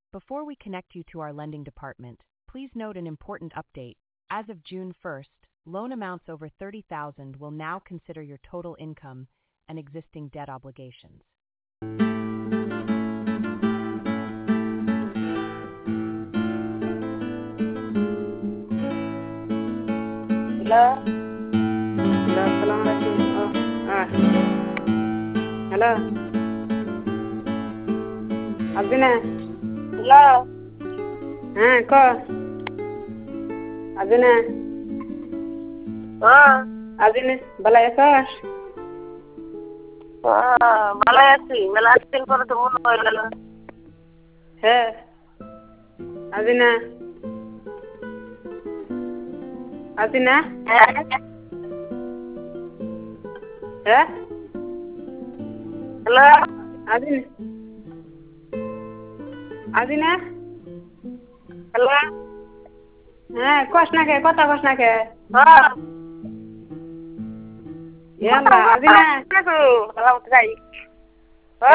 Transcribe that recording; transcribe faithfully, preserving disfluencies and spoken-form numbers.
Before we connect you to our lending department, please note an important update. As of June first, loan amounts over thirty thousand will now consider your total income and existing debt obligations. Hello? Hello, Assalamualaikum. Oh, ah. Hello? Abina? Hello? Ah, ko? Abina? Ah, Abina, balay akas? ah, balay aছি মেলা দিন পরে তো মনে হয়ে গেল। হ্যাঁ আজিনা আজিনা হ্যাঁ হ্যাঁ হ্যালো আজিনা আজিনা হ্যালো হ্যাঁ কস না কে কথা কস না কে হ্যাঁ ইয়াল্লা আজিনা ভালো যাই